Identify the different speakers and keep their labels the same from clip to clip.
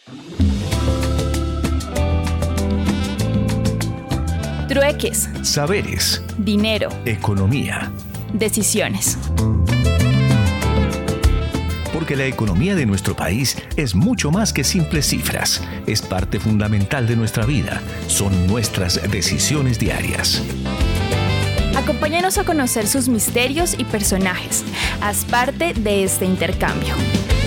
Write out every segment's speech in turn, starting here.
Speaker 1: Trueques,
Speaker 2: Saberes,
Speaker 1: dinero,
Speaker 2: economía.
Speaker 1: decisiones.
Speaker 2: Porque la economía de nuestro país es mucho más que simples cifras. Es parte fundamental de nuestra vida. Son nuestras decisiones diarias.
Speaker 1: Acompáñanos a conocer sus misterios y personajes. Haz parte de este intercambio.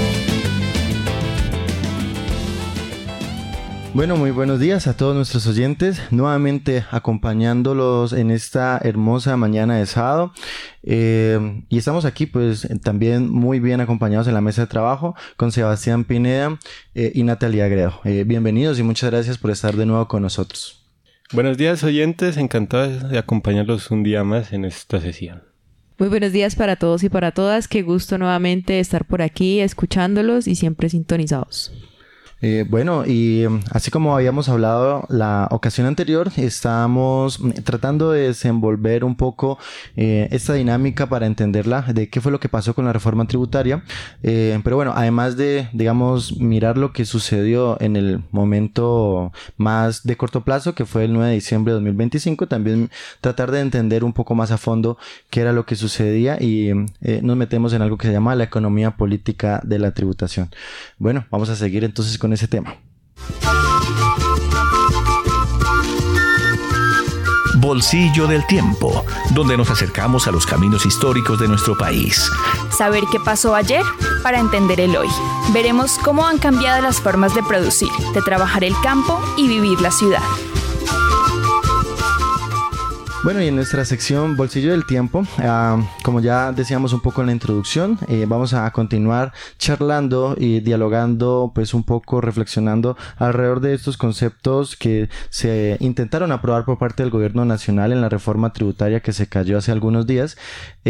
Speaker 3: Bueno, muy buenos días a todos nuestros oyentes, nuevamente acompañándolos en esta hermosa mañana de sábado, y estamos aquí pues también muy bien acompañados en la mesa de trabajo con Sebastián Pineda y Natalia Gredo. Bienvenidos y muchas gracias por estar de nuevo con nosotros.
Speaker 4: Buenos días, oyentes, encantado de acompañarlos un día más en esta sesión.
Speaker 5: Muy buenos días para todos y para todas, qué gusto nuevamente estar por aquí escuchándolos y siempre sintonizados.
Speaker 3: Bueno, y así como habíamos hablado la ocasión anterior, estábamos tratando de desenvolver un poco esta dinámica para entenderla, de qué fue lo que pasó con la reforma tributaria. Pero bueno, además de, digamos, mirar lo que sucedió en el momento más de corto plazo, que fue el 9 de diciembre de 2025, también tratar de entender un poco más a fondo qué era lo que sucedía y nos metemos en algo que se llama la economía política de la tributación. Bueno, vamos a seguir entonces con ese tema.
Speaker 2: Bolsillo del tiempo, donde nos acercamos a los caminos históricos de nuestro país.
Speaker 1: Saber qué pasó ayer para entender el hoy. Veremos cómo han cambiado las formas de producir, de trabajar el campo y vivir la ciudad.
Speaker 3: Bueno, y en nuestra sección Bolsillo del Tiempo, como ya decíamos un poco en la introducción, vamos a continuar charlando y dialogando, pues un poco reflexionando alrededor de estos conceptos que se intentaron aprobar por parte del gobierno nacional en la reforma tributaria que se cayó hace algunos días,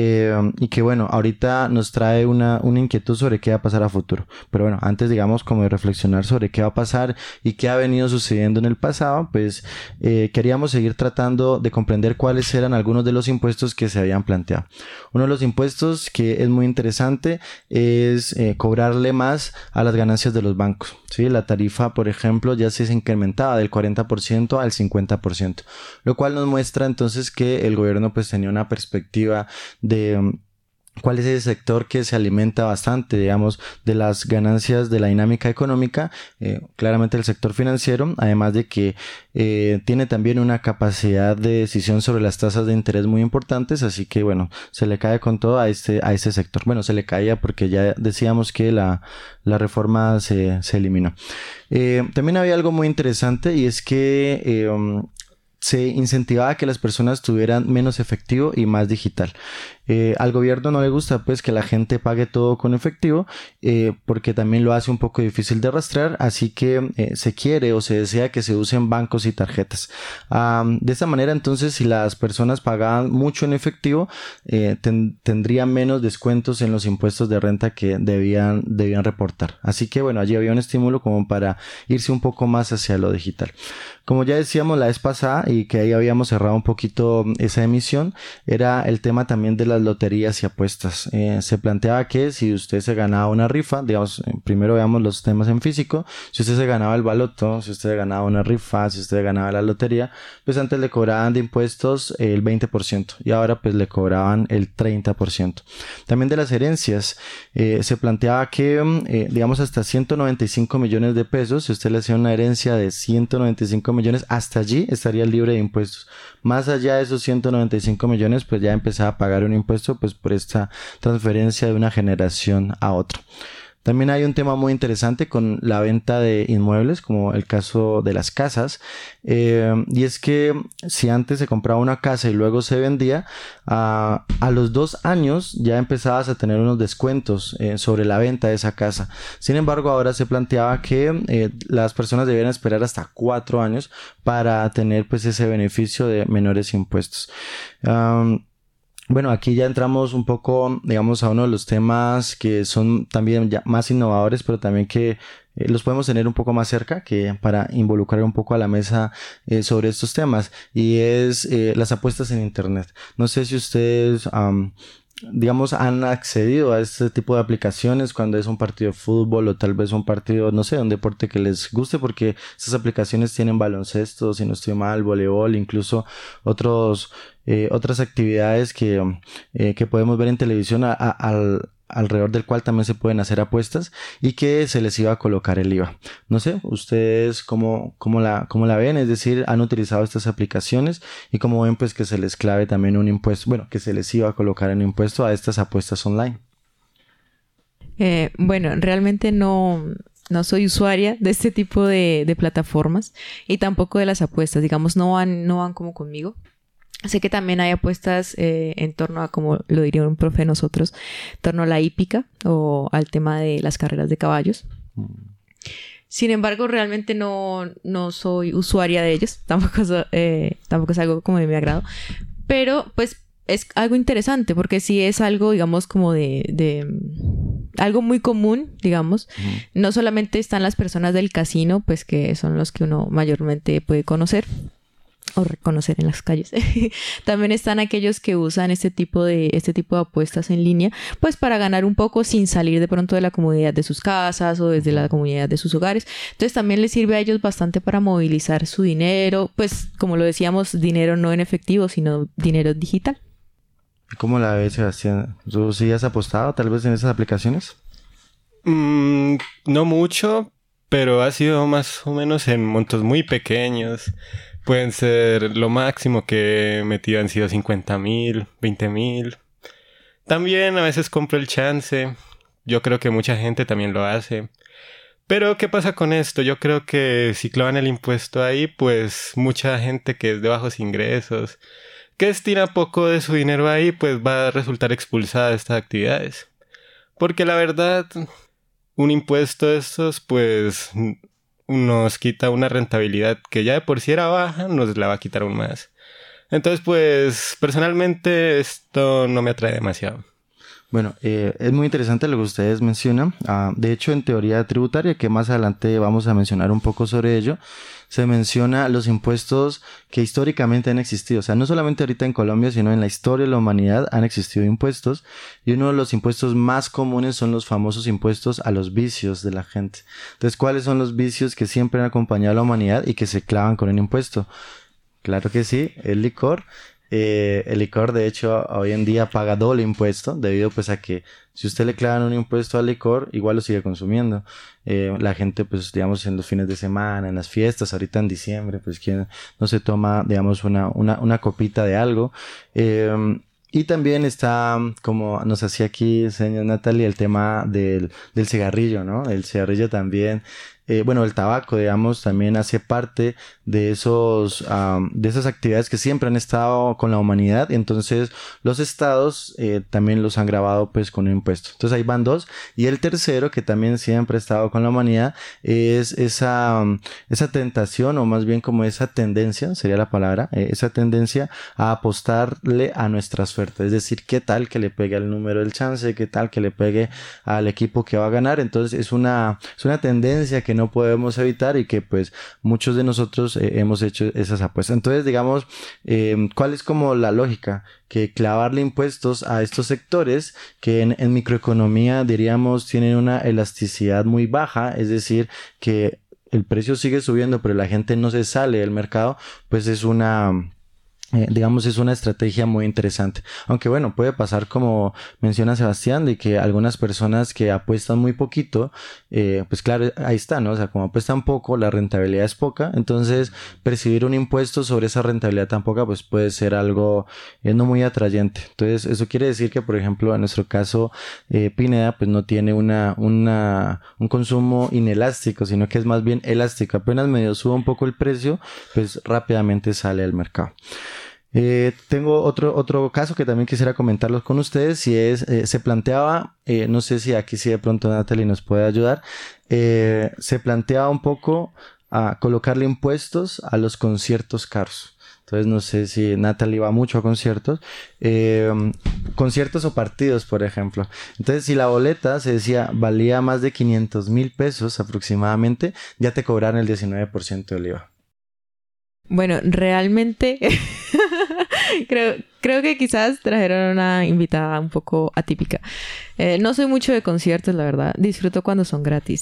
Speaker 3: y que bueno, ahorita nos trae una inquietud sobre qué va a pasar a futuro. Pero bueno, antes digamos como de reflexionar sobre qué va a pasar y qué ha venido sucediendo en el pasado, pues queríamos seguir tratando de comprender cuáles eran algunos de los impuestos que se habían planteado. Uno de los impuestos que es muy interesante es cobrarle más a las ganancias de los bancos, ¿sí? La tarifa, por ejemplo, ya se incrementaba del 40% al 50%, lo cual nos muestra entonces que el gobierno pues tenía una perspectiva de cuál es ese sector que se alimenta bastante, digamos, de las ganancias de la dinámica económica, claramente el sector financiero, además de que tiene también una capacidad de decisión sobre las tasas de interés muy importantes, así que bueno, se le cae con todo a ese sector. Bueno, se le caía porque ya decíamos que la reforma se eliminó. También había algo muy interesante y es que se incentivaba que las personas tuvieran menos efectivo y más digital. Al gobierno no le gusta pues que la gente pague todo con efectivo, porque también lo hace un poco difícil de rastrear, así que se quiere o se desea que se usen bancos y tarjetas. De esta manera entonces, si las personas pagaban mucho en efectivo, tendrían menos descuentos en los impuestos de renta que debían reportar. Así que bueno, allí había un estímulo como para irse un poco más hacia lo digital. Como ya decíamos la vez pasada y que ahí habíamos cerrado un poquito esa emisión, era el tema también de las loterías y apuestas. Se planteaba que si usted se ganaba una rifa, digamos, primero veamos los temas en físico, si usted se ganaba el baloto, si usted ganaba una rifa, si usted ganaba la lotería, pues antes le cobraban de impuestos el 20% y ahora pues le cobraban el 30%. También de las herencias, se planteaba que digamos hasta 195 millones de pesos, si usted le hacía una herencia de 195 millones, hasta allí estaría libre de impuestos. Más allá de esos 195 millones, pues ya empezaba a pagar un impuesto pues por esta transferencia de una generación a otra. También hay un tema muy interesante con la venta de inmuebles, como el caso de las casas, y es que si antes se compraba una casa y luego se vendía, a los 2 años ya empezabas a tener unos descuentos sobre la venta de esa casa. Sin embargo, ahora se planteaba que las personas debieran esperar hasta 4 años para tener pues ese beneficio de menores impuestos. Bueno, aquí ya entramos un poco, digamos, a uno de los temas que son también ya más innovadores, pero también que los podemos tener un poco más cerca, que para involucrar un poco a la mesa sobre estos temas, y es las apuestas en internet. No sé si ustedes digamos, han accedido a este tipo de aplicaciones cuando es un partido de fútbol o tal vez un partido, no sé, un deporte que les guste, porque estas aplicaciones tienen baloncesto, si no estoy mal, voleibol, incluso otras actividades que podemos ver en televisión alrededor del cual también se pueden hacer apuestas y que se les iba a colocar el IVA. No sé, ustedes cómo la ven, es decir, han utilizado estas aplicaciones y cómo ven pues que se les clave también un impuesto, bueno, que se les iba a colocar un impuesto a estas apuestas online.
Speaker 5: Bueno, realmente no soy usuaria de este tipo de plataformas y tampoco de las apuestas, digamos, no van como conmigo. Sé que también hay apuestas en torno a, como lo diría un profe de nosotros, en torno a la hípica o al tema de las carreras de caballos. Sin embargo, realmente no soy usuaria de ellos. Tampoco es algo como de mi agrado. Pero, pues, es algo interesante porque sí es algo, digamos, como de algo muy común, digamos. No solamente están las personas del casino, pues, que son los que uno mayormente puede conocer o reconocer en las calles. También están aquellos que usan este tipo de apuestas en línea, pues para ganar un poco sin salir de pronto de la comodidad de sus casas o desde la comodidad de sus hogares. Entonces también les sirve a ellos bastante para movilizar su dinero, pues como lo decíamos, dinero no en efectivo, sino dinero digital.
Speaker 3: ¿Cómo la ves, Sebastián? ¿Tú sí has apostado tal vez en esas aplicaciones?
Speaker 4: No mucho, pero ha sido más o menos en montos muy pequeños. Pueden ser, lo máximo que he metido han sido 50,000, 20,000. También a veces compro el chance. Yo creo que mucha gente también lo hace. Pero, ¿qué pasa con esto? Yo creo que si clavan el impuesto ahí, pues mucha gente que es de bajos ingresos, que destina poco de su dinero ahí, pues va a resultar expulsada de estas actividades. Porque la verdad, un impuesto de estos, pues nos quita una rentabilidad que ya de por sí era baja, nos la va a quitar aún más. Entonces, pues, personalmente esto no me atrae demasiado.
Speaker 3: Bueno, es muy interesante lo que ustedes mencionan. De hecho, en teoría tributaria, que más adelante vamos a mencionar un poco sobre ello, se menciona los impuestos que históricamente han existido. O sea, no solamente ahorita en Colombia, sino en la historia de la humanidad han existido impuestos. Y uno de los impuestos más comunes son los famosos impuestos a los vicios de la gente. Entonces, ¿cuáles son los vicios que siempre han acompañado a la humanidad y que se clavan con un impuesto? Claro que sí, el licor. El licor, de hecho, hoy en día paga doble impuesto, debido pues a que si usted le clavan un impuesto al licor, igual lo sigue consumiendo. La gente, pues, digamos, en los fines de semana, en las fiestas, ahorita en diciembre, pues, quien no se toma, digamos, una copita de algo. Y también está, como nos hacía aquí señor Natalie, el tema del cigarrillo, ¿no? El cigarrillo también, bueno, el tabaco, digamos, también hace parte de de esas actividades que siempre han estado con la humanidad. Y entonces los estados también los han grabado pues con un impuesto. Entonces ahí van dos. Y el tercero, que también siempre ha estado con la humanidad, es esa tentación, o más bien como esa tendencia, sería la palabra, esa tendencia a apostarle a nuestra suerte. Es decir, qué tal que le pegue al número del chance, qué tal que le pegue al equipo que va a ganar. Entonces es una tendencia que no podemos evitar y que pues muchos de nosotros hemos hecho esas apuestas. Entonces, digamos, ¿cuál es como la lógica? Que clavarle impuestos a estos sectores que en microeconomía, diríamos, tienen una elasticidad muy baja, es decir, que el precio sigue subiendo pero la gente no se sale del mercado, pues es digamos, es una estrategia muy interesante. Aunque bueno, puede pasar como menciona Sebastián, de que algunas personas que apuestan muy poquito, pues claro, ahí está, ¿no? O sea, como apuestan poco, la rentabilidad es poca, entonces percibir un impuesto sobre esa rentabilidad tan poca, pues puede ser algo no muy atrayente. Entonces, eso quiere decir que, por ejemplo, en nuestro caso, Pineda, pues no tiene un consumo inelástico, sino que es más bien elástico. Apenas medio sube un poco el precio, pues rápidamente sale al mercado. Tengo otro caso que también quisiera comentarlos con ustedes, y se planteaba, no sé si aquí sí de pronto Natalie nos puede ayudar, se planteaba un poco a colocarle impuestos a los conciertos caros. Entonces no sé si Natalie va mucho a conciertos. Conciertos o partidos, por ejemplo. Entonces si la boleta, se decía, valía más de 500,000 pesos aproximadamente, ya te cobraron el 19% del IVA.
Speaker 5: Bueno, realmente creo que quizás trajeron una invitada un poco atípica. No soy mucho de conciertos, la verdad. Disfruto cuando son gratis.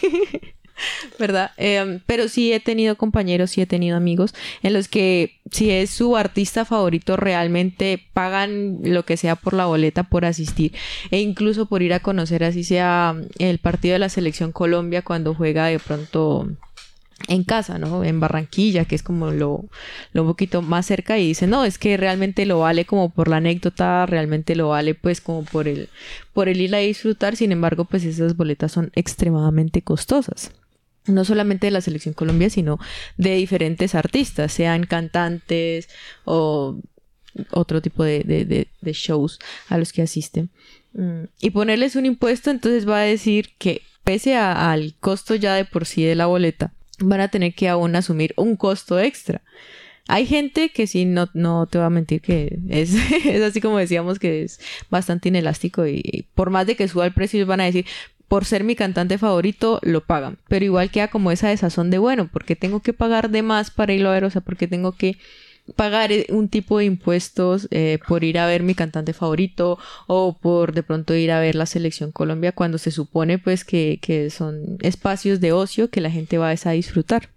Speaker 5: ¿Verdad? Pero sí he tenido compañeros, sí he tenido amigos en los que si es su artista favorito realmente pagan lo que sea por la boleta por asistir e incluso por ir a conocer así sea el partido de la Selección Colombia cuando juega de pronto en casa, ¿no? En Barranquilla, que es como lo un poquito más cerca y dicen, no, es que realmente lo vale como por la anécdota, realmente lo vale pues como por el ir a disfrutar. Sin embargo, pues esas boletas son extremadamente costosas. No solamente de la Selección Colombia, sino de diferentes artistas, sean cantantes o otro tipo de shows a los que asisten. Y ponerles un impuesto, entonces va a decir que pese al costo ya de por sí de la boleta, van a tener que aún asumir un costo extra. Hay gente que sí, no te voy a mentir, que es así como decíamos, que es bastante inelástico y por más de que suba el precio, ellos van a decir, por ser mi cantante favorito, lo pagan. Pero igual queda como esa desazón de, bueno, porque tengo que pagar de más para irlo a ver, o sea, porque tengo que pagar un tipo de impuestos por ir a ver mi cantante favorito o por de pronto ir a ver la Selección Colombia cuando se supone pues que son espacios de ocio que la gente va a disfrutar.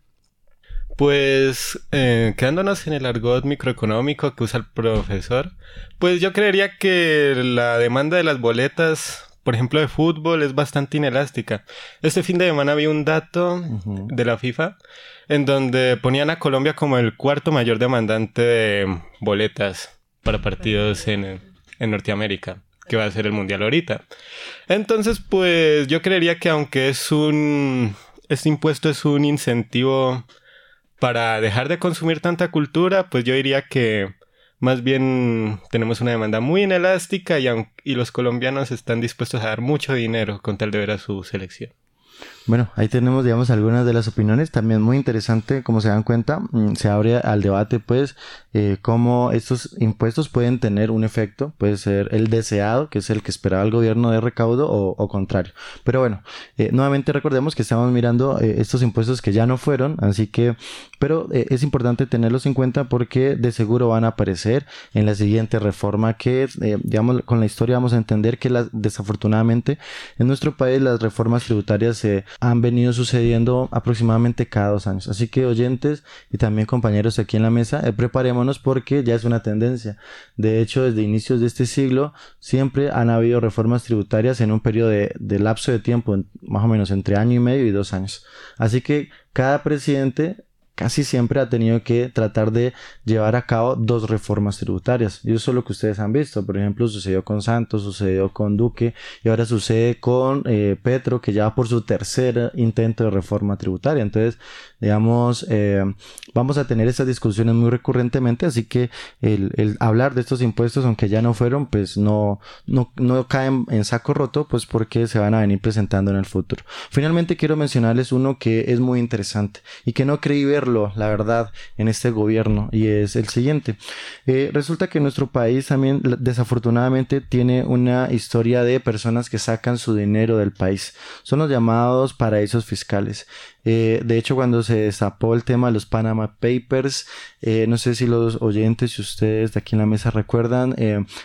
Speaker 4: Pues quedándonos en el argot microeconómico que usa el profesor, pues yo creería que la demanda de las boletas, por ejemplo de fútbol, es bastante inelástica. Este fin de semana vi un dato de la FIFA en donde ponían a Colombia como el cuarto mayor demandante de boletas para partidos en Norteamérica, que va a ser el Mundial ahorita. Entonces, pues yo creería que aunque este impuesto es un incentivo para dejar de consumir tanta cultura, pues yo diría que más bien tenemos una demanda muy inelástica y los colombianos están dispuestos a dar mucho dinero con tal de ver a su selección.
Speaker 3: Bueno, ahí tenemos, digamos, algunas de las opiniones. También muy interesante, como se dan cuenta, se abre al debate, pues, cómo estos impuestos pueden tener un efecto. Puede ser el deseado, que es el que esperaba el gobierno de recaudo, o contrario. Pero bueno, nuevamente recordemos que estamos mirando estos impuestos que ya no fueron, así que, pero es importante tenerlos en cuenta porque de seguro van a aparecer en la siguiente reforma que, digamos, con la historia vamos a entender que desafortunadamente en nuestro país las reformas tributarias han venido sucediendo aproximadamente cada 2 años. Así que oyentes y también compañeros aquí en la mesa, preparémonos porque ya es una tendencia. De hecho, desde inicios de este siglo siempre han habido reformas tributarias en un periodo de lapso de tiempo más o menos entre 1 año y medio y 2 años. Así que cada presidente casi siempre ha tenido que tratar de llevar a cabo 2 reformas tributarias. Y eso es lo que ustedes han visto. Por ejemplo, sucedió con Santos, sucedió con Duque y ahora sucede con Petro, que ya va por su 3er intento de reforma tributaria. Entonces, digamos, vamos a tener estas discusiones muy recurrentemente, así que el hablar de estos impuestos, aunque ya no fueron, pues no caen en saco roto, pues porque se van a venir presentando en el futuro. Finalmente quiero mencionarles uno que es muy interesante y que no creí verlo, la verdad, en este gobierno, y es el siguiente. Resulta que nuestro país también desafortunadamente tiene una historia de personas que sacan su dinero del país. Son los llamados paraísos fiscales. De hecho, cuando se destapó el tema de los Panama Papers, no sé si los oyentes y ustedes de aquí en la mesa recuerdan,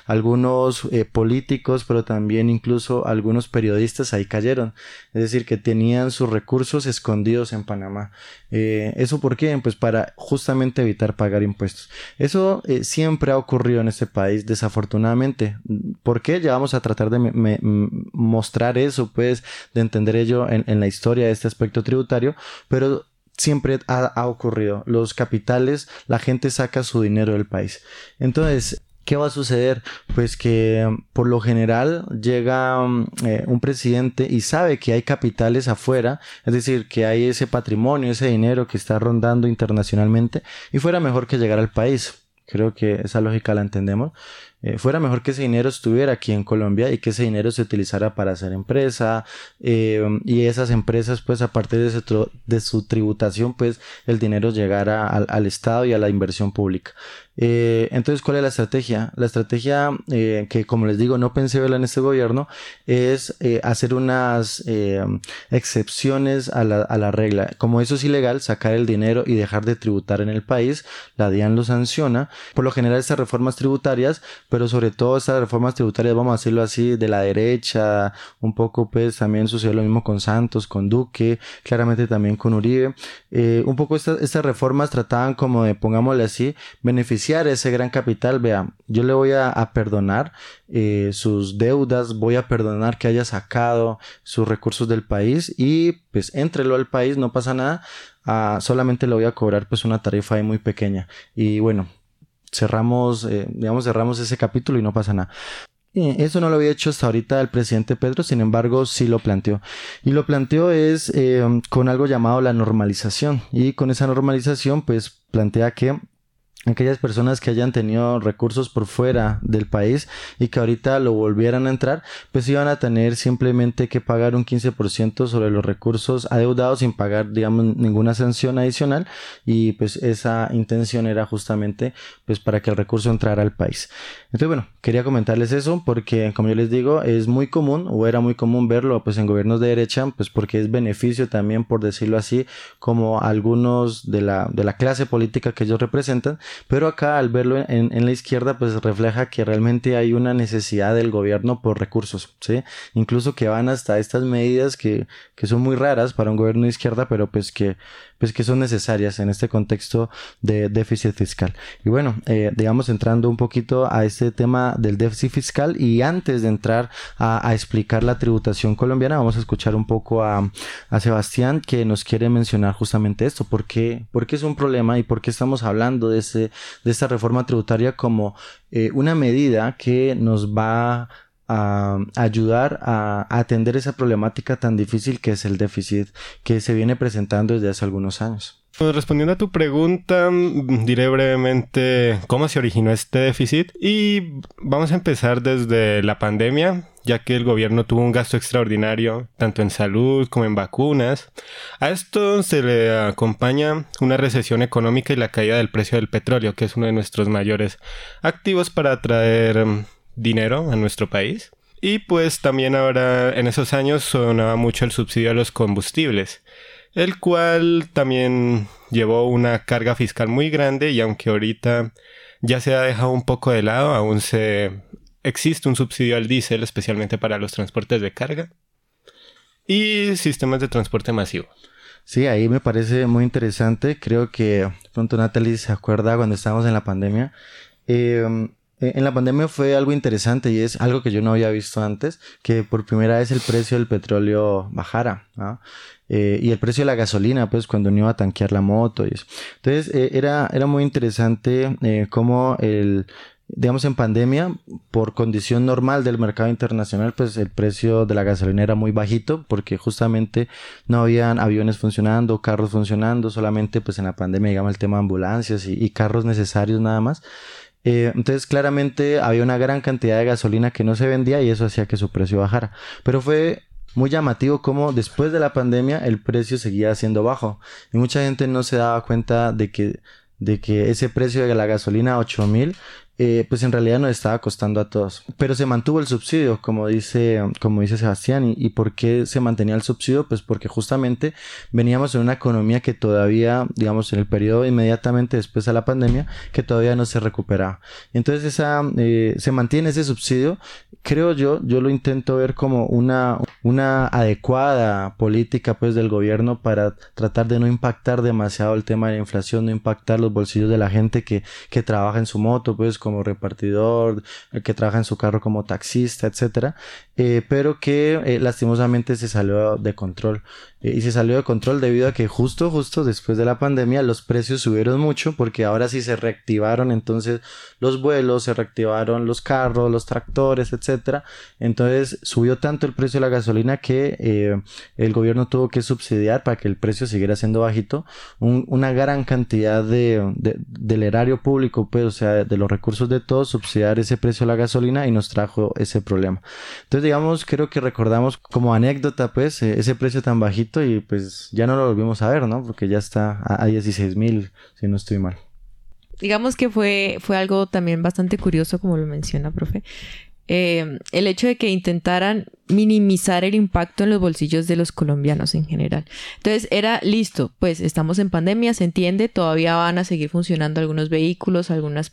Speaker 3: algunos políticos, pero también incluso algunos periodistas ahí cayeron. Es decir, que tenían sus recursos escondidos en Panamá. ¿Eso por qué? Pues para justamente evitar pagar impuestos. Eso siempre ha ocurrido en este país, desafortunadamente. ¿Por qué? Ya vamos a tratar de mostrar eso, pues, de entender ello en la historia de este aspecto tributario, pero siempre ha ocurrido. Los capitales, la gente saca su dinero del país. Entonces, ¿qué va a suceder? Pues que por lo general llega un presidente y sabe que hay capitales afuera, es decir, que hay ese patrimonio, ese dinero que está rondando internacionalmente y fuera mejor que llegar al país. Creo que esa lógica la entendemos. fuera mejor que ese dinero estuviera aquí en Colombia y que ese dinero se utilizara para hacer empresa, y esas empresas, pues aparte de su tributación, pues el dinero llegara al Estado y a la inversión pública. Entonces, ¿cuál es la estrategia? La estrategia, que como les digo, no pensé verla en este gobierno, es hacer unas excepciones a la regla. Como eso es ilegal, sacar el dinero y dejar de tributar en el país, la DIAN lo sanciona. Por lo general, estas reformas tributarias, pero sobre todo estas reformas tributarias, vamos a decirlo así, de la derecha, un poco pues también sucedió lo mismo con Santos, con Duque, claramente también con Uribe. Un poco estas reformas trataban como de, pongámosle así, beneficiar ese gran capital. Vea, yo le voy a perdonar sus deudas, voy a perdonar que haya sacado sus recursos del país y pues éntrelo al país, no pasa nada, solamente le voy a cobrar pues una tarifa ahí muy pequeña y bueno, cerramos ese capítulo y no pasa nada. Eso no lo había hecho hasta ahorita el presidente Petro, sin embargo sí lo planteó. Y lo planteó es con algo llamado la normalización. Y con esa normalización pues plantea que aquellas personas que hayan tenido recursos por fuera del país y que ahorita lo volvieran a entrar, pues iban a tener simplemente que pagar un 15% sobre los recursos adeudados sin pagar, digamos, ninguna sanción adicional, y pues esa intención era justamente pues para que el recurso entrara al país. Entonces, bueno, quería comentarles eso porque, como yo les digo, es muy común o era muy común verlo pues en gobiernos de derecha, pues porque es beneficio también, por decirlo así, como algunos de la clase política que ellos representan. Pero acá al verlo en la izquierda pues refleja que realmente hay una necesidad del gobierno por recursos, ¿sí? Incluso que van hasta estas medidas que son muy raras para un gobierno de izquierda, pero pues que son necesarias en este contexto de déficit fiscal. Y bueno, digamos entrando un poquito a este tema del déficit fiscal, y antes de entrar a explicar la tributación colombiana, vamos a escuchar un poco a Sebastián, que nos quiere mencionar justamente esto. ¿Por qué es un problema y por qué estamos hablando de esta reforma tributaria como una medida que nos va a ayudar a atender esa problemática tan difícil que es el déficit que se viene presentando desde hace algunos años?
Speaker 4: Pues respondiendo a tu pregunta, diré brevemente cómo se originó este déficit y vamos a empezar desde la pandemia, ya que el gobierno tuvo un gasto extraordinario tanto en salud como en vacunas. A esto se le acompaña una recesión económica y la caída del precio del petróleo, que es uno de nuestros mayores activos para atraer dinero a nuestro país. Y pues también ahora en esos años sonaba mucho el subsidio a los combustibles, el cual también llevó una carga fiscal muy grande, y aunque ahorita ya se ha dejado un poco de lado, aún existe un subsidio al diésel, especialmente para los transportes de carga y sistemas de transporte masivo.
Speaker 3: Sí, ahí me parece muy interesante. Creo que pronto Natalie se acuerda cuando estábamos en la pandemia. En la pandemia fue algo interesante y es algo que yo no había visto antes, que por primera vez el precio del petróleo bajara, ¿no? Y el precio de la gasolina, pues cuando uno iba a tanquear la moto y eso. Entonces era muy interesante cómo digamos en pandemia, por condición normal del mercado internacional, pues el precio de la gasolina era muy bajito porque justamente no habían aviones funcionando, carros funcionando, solamente pues en la pandemia, digamos, el tema de ambulancias y carros necesarios nada más. Entonces claramente había una gran cantidad de gasolina que no se vendía y eso hacía que su precio bajara. Pero fue muy llamativo cómo después de la pandemia el precio seguía siendo bajo y mucha gente no se daba cuenta de que ese precio de la gasolina 8,000 pues en realidad nos estaba costando a todos. Pero se mantuvo el subsidio, como dice Sebastián. ¿Y por qué se mantenía el subsidio? Pues porque justamente veníamos en una economía que todavía, digamos, en el periodo inmediatamente después de la pandemia, que todavía no se recuperaba. Entonces se mantiene ese subsidio. Creo yo lo intento ver como una adecuada política pues del gobierno para tratar de no impactar demasiado el tema de la inflación, no impactar los bolsillos de la gente que trabaja en su moto, pues como repartidor, el que trabaja en su carro como taxista, etcétera. pero que lastimosamente se salió de control. Y se salió de control debido a que justo después de la pandemia los precios subieron mucho, porque ahora sí se reactivaron entonces los vuelos, se reactivaron los carros, los tractores, etcétera. Entonces subió tanto el precio de la gasolina que el gobierno tuvo que subsidiar para que el precio siguiera siendo bajito una gran cantidad del erario público, pues, o sea, de los recursos de todos, subsidiar ese precio de la gasolina, y nos trajo ese problema. Entonces, digamos, creo que recordamos como anécdota, pues, ese precio tan bajito, y pues ya no lo volvimos a ver, ¿no? Porque ya está a 16,000, si no estoy mal.
Speaker 5: Digamos que fue algo también bastante curioso, como lo menciona, profe. El hecho de que intentaran minimizar el impacto en los bolsillos de los colombianos en general. Entonces era listo, pues estamos en pandemia, se entiende, todavía van a seguir funcionando algunos vehículos, algunos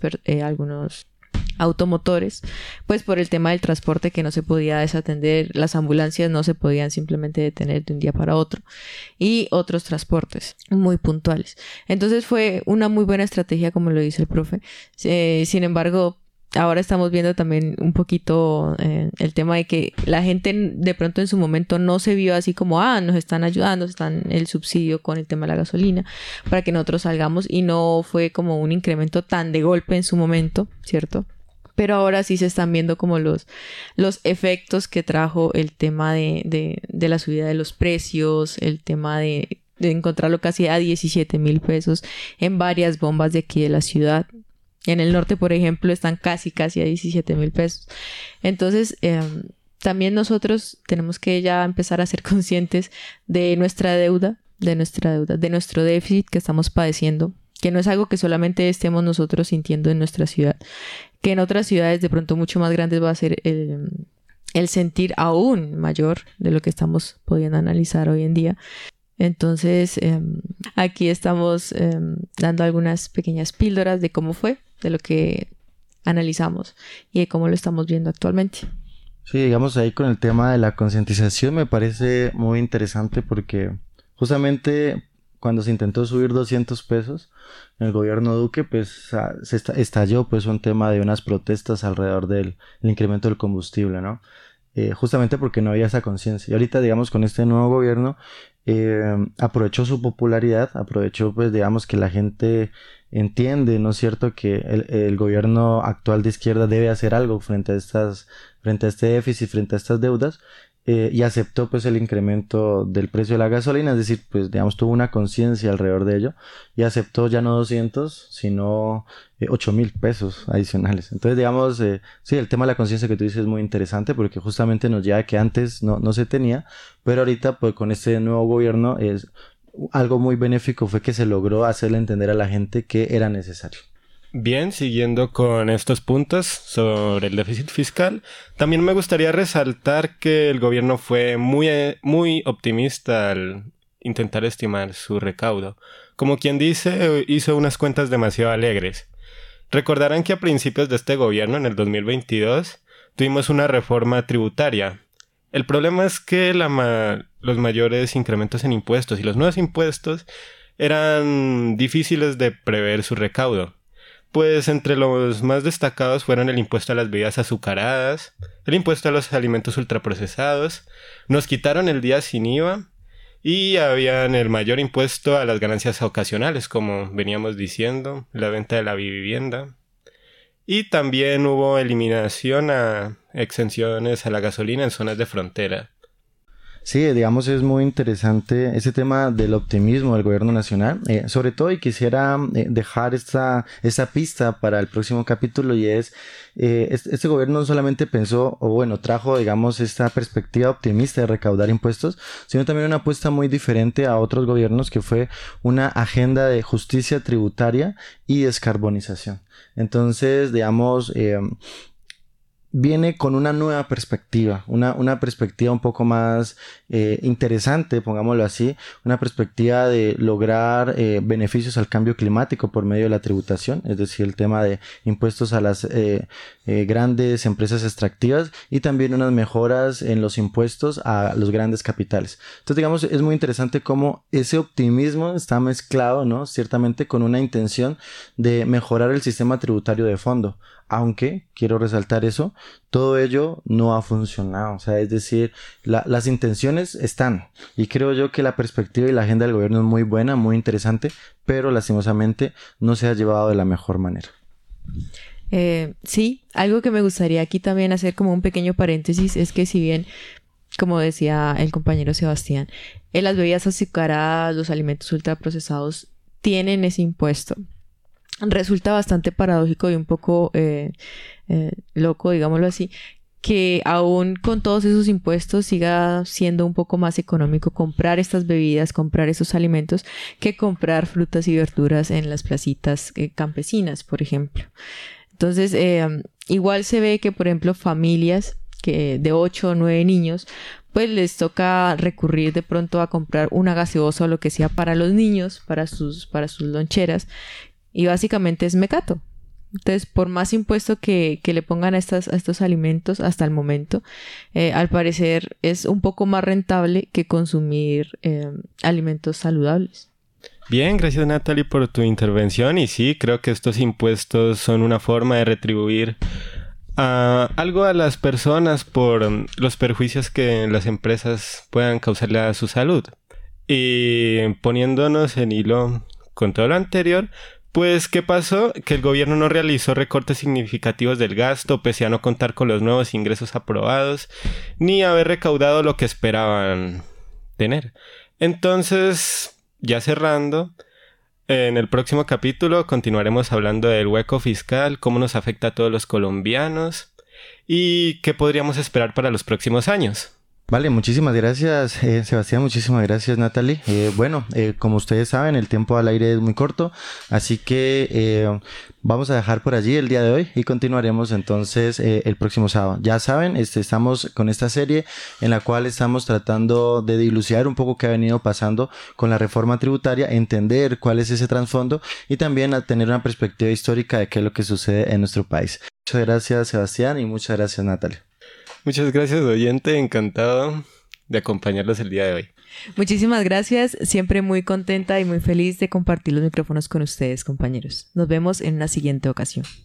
Speaker 5: automotores, pues por el tema del transporte que no se podía desatender, las ambulancias no se podían simplemente detener de un día para otro, y otros transportes muy puntuales. Entonces fue una muy buena estrategia, como lo dice el profe. Sin embargo, ahora estamos viendo también un poquito el tema de que la gente de pronto en su momento no se vio así como, nos están ayudando, están el subsidio con el tema de la gasolina para que nosotros salgamos, y no fue como un incremento tan de golpe en su momento, ¿cierto? Pero ahora sí se están viendo como los efectos que trajo el tema de la subida de los precios, el tema de encontrarlo casi a 17,000 pesos en varias bombas de aquí de la ciudad. En el norte, por ejemplo, están casi a 17,000 pesos. Entonces, también nosotros tenemos que ya empezar a ser conscientes de nuestra deuda, de nuestro déficit que estamos padeciendo, que no es algo que solamente estemos nosotros sintiendo en nuestra ciudad, que en otras ciudades de pronto mucho más grandes va a ser el sentir aún mayor de lo que estamos pudiendo analizar hoy en día. Entonces, aquí estamos dando algunas pequeñas píldoras de cómo fue, de lo que analizamos y de cómo lo estamos viendo actualmente.
Speaker 3: Sí, digamos ahí con el tema de la concientización me parece muy interesante, porque justamente cuando se intentó subir 200 pesos en el gobierno Duque, pues se estalló pues un tema de unas protestas alrededor del incremento del combustible, ¿no? Justamente porque no había esa conciencia. Y ahorita, digamos, con este nuevo gobierno, aprovechó su popularidad, aprovechó pues digamos que la gente entiende, ¿no es cierto?, que el gobierno actual de izquierda debe hacer algo frente a este déficit, frente a estas deudas, y aceptó pues el incremento del precio de la gasolina, es decir, pues digamos tuvo una conciencia alrededor de ello y aceptó ya no 200 sino 8,000 pesos adicionales. Entonces digamos, sí, el tema de la conciencia que tú dices es muy interesante, porque justamente nos lleva a que antes no se tenía, pero ahorita pues con este nuevo gobierno es algo muy benéfico, fue que se logró hacerle entender a la gente que era necesario.
Speaker 4: Bien, siguiendo con estos puntos sobre el déficit fiscal, también me gustaría resaltar que el gobierno fue muy optimista al intentar estimar su recaudo. Como quien dice, hizo unas cuentas demasiado alegres. Recordarán que a principios de este gobierno, en el 2022, tuvimos una reforma tributaria. El problema es que los mayores incrementos en impuestos y los nuevos impuestos eran difíciles de prever su recaudo. Pues entre los más destacados fueron el impuesto a las bebidas azucaradas, el impuesto a los alimentos ultraprocesados, nos quitaron el día sin IVA y habían el mayor impuesto a las ganancias ocasionales, como veníamos diciendo, la venta de la vivienda. Y también hubo eliminación a exenciones a la gasolina en zonas de frontera.
Speaker 3: Sí, digamos, es muy interesante ese tema del optimismo del gobierno nacional, sobre todo, y quisiera dejar esta pista para el próximo capítulo, y es este gobierno no solamente pensó, o bueno, trajo, digamos, esta perspectiva optimista de recaudar impuestos, sino también una apuesta muy diferente a otros gobiernos, que fue una agenda de justicia tributaria y descarbonización. Entonces, digamos, viene con una nueva perspectiva, una perspectiva un poco más interesante, pongámoslo así, una perspectiva de lograr beneficios al cambio climático por medio de la tributación, es decir, el tema de impuestos a las grandes empresas extractivas, y también unas mejoras en los impuestos a los grandes capitales. Entonces, digamos, es muy interesante cómo ese optimismo está mezclado, ¿no?, ciertamente con una intención de mejorar el sistema tributario de fondo. aunque quiero resaltar eso, todo ello no ha funcionado. O sea, es decir, las intenciones están, y creo yo que la perspectiva y la agenda del gobierno es muy buena, muy interesante, pero lastimosamente no se ha llevado de la mejor manera.
Speaker 5: Sí, algo que me gustaría aquí también hacer como un pequeño paréntesis es que si bien, como decía el compañero Sebastián, las bebidas azucaradas, los alimentos ultraprocesados tienen ese impuesto, resulta bastante paradójico y un poco loco, digámoslo así, que aún con todos esos impuestos siga siendo un poco más económico comprar estas bebidas, comprar esos alimentos, que comprar frutas y verduras en las placitas campesinas, por ejemplo. Entonces, igual se ve que, por ejemplo, familias que de 8 o 9 niños, pues les toca recurrir de pronto a comprar una gaseosa o lo que sea para los niños, para sus loncheras, y básicamente es mecato. Entonces, por más impuesto que le pongan a estos alimentos hasta el momento, al parecer es un poco más rentable que consumir alimentos saludables.
Speaker 4: Bien, gracias Natalie por tu intervención. Y sí, creo que estos impuestos son una forma de retribuir algo a las personas por los perjuicios que las empresas puedan causarle a su salud. Y poniéndonos en hilo con todo lo anterior, pues, ¿qué pasó? Que el gobierno no realizó recortes significativos del gasto, pese a no contar con los nuevos ingresos aprobados, ni haber recaudado lo que esperaban tener. Entonces, ya cerrando, en el próximo capítulo continuaremos hablando del hueco fiscal, cómo nos afecta a todos los colombianos y qué podríamos esperar para los próximos años.
Speaker 3: Vale, muchísimas gracias Sebastián, muchísimas gracias Natalie. Como ustedes saben, el tiempo al aire es muy corto, así que vamos a dejar por allí el día de hoy y continuaremos entonces el próximo sábado. Ya saben, estamos con esta serie en la cual estamos tratando de dilucidar un poco qué ha venido pasando con la reforma tributaria, entender cuál es ese trasfondo y también a tener una perspectiva histórica de qué es lo que sucede en nuestro país. Muchas gracias Sebastián y muchas gracias Natalie.
Speaker 4: Muchas gracias, oyente. Encantado de acompañarlos el día de hoy.
Speaker 5: Muchísimas gracias. Siempre muy contenta y muy feliz de compartir los micrófonos con ustedes, compañeros. Nos vemos en una siguiente ocasión.